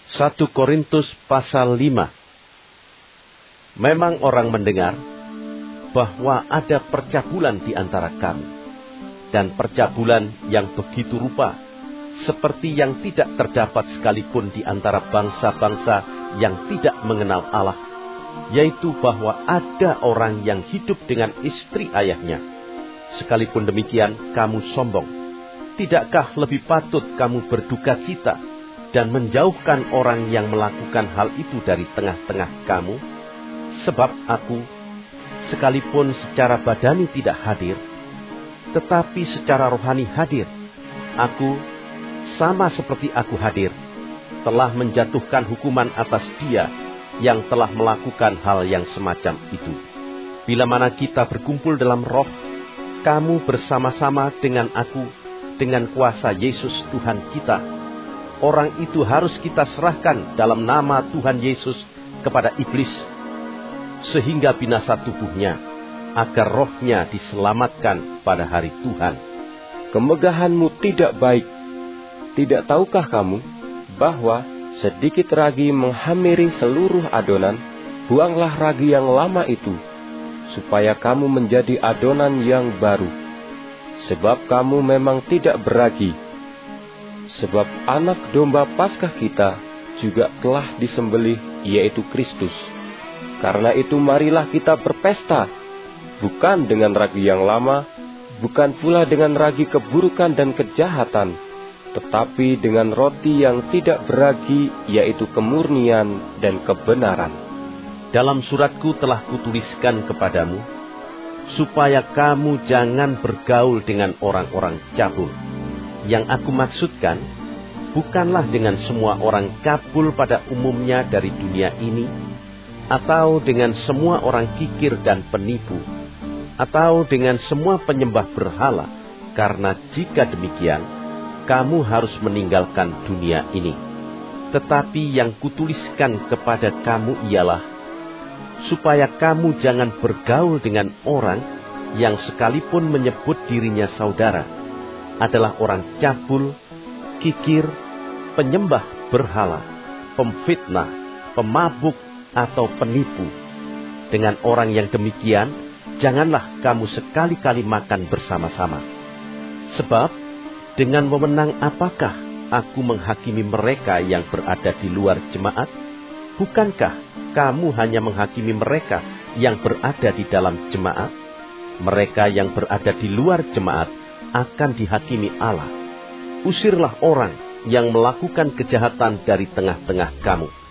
1 Korintus pasal 5. Memang orang mendengar bahwa ada percabulan di antara kami, dan percabulan yang begitu rupa, seperti yang tidak terdapat sekalipun di antara bangsa-bangsa yang tidak mengenal Allah, yaitu bahwa ada orang yang hidup dengan istri ayahnya. Sekalipun demikian, kamu sombong. Tidakkah lebih patut kamu berduka cita dan menjauhkan orang yang melakukan hal itu dari tengah-tengah kamu? Sebab aku, sekalipun secara badani tidak hadir, tetapi secara rohani hadir. Aku, sama seperti aku hadir, telah menjatuhkan hukuman atas dia yang telah melakukan hal yang semacam itu. Bila mana kita berkumpul dalam roh, kamu bersama-sama dengan aku, dengan kuasa Yesus Tuhan kita. Orang itu harus kita serahkan dalam nama Tuhan Yesus kepada iblis, sehingga binasa tubuhnya, agar rohnya diselamatkan pada hari Tuhan. Kemegahanmu tidak baik. Tidak tahukah kamu bahwa sedikit ragi menghamiri seluruh adonan? Buanglah ragi yang lama itu, supaya kamu menjadi adonan yang baru. Sebab kamu memang tidak beragi. Sebab anak domba Paskah kita juga telah disembelih, yaitu Kristus. Karena itu marilah kita berpesta, bukan dengan ragi yang lama, bukan pula dengan ragi keburukan dan kejahatan, tetapi dengan roti yang tidak beragi, yaitu kemurnian dan kebenaran. Dalam suratku telah kutuliskan kepadamu, supaya kamu jangan bergaul dengan orang-orang cabul. Yang aku maksudkan, bukanlah dengan semua orang cabul pada umumnya dari dunia ini, atau dengan semua orang kikir dan penipu, atau dengan semua penyembah berhala, karena jika demikian, kamu harus meninggalkan dunia ini. Tetapi yang kutuliskan kepada kamu ialah, supaya kamu jangan bergaul dengan orang yang sekalipun menyebut dirinya saudara, adalah orang cabul, kikir, penyembah berhala, pemfitnah, pemabuk, atau penipu. Dengan orang yang demikian, janganlah kamu sekali-kali makan bersama-sama. Sebab, dengan wewenang apakah aku menghakimi mereka yang berada di luar jemaat? Bukankah kamu hanya menghakimi mereka yang berada di dalam jemaat? Mereka yang berada di luar jemaat akan dihakimi Allah. Usirlah orang yang melakukan kejahatan dari tengah-tengah kamu.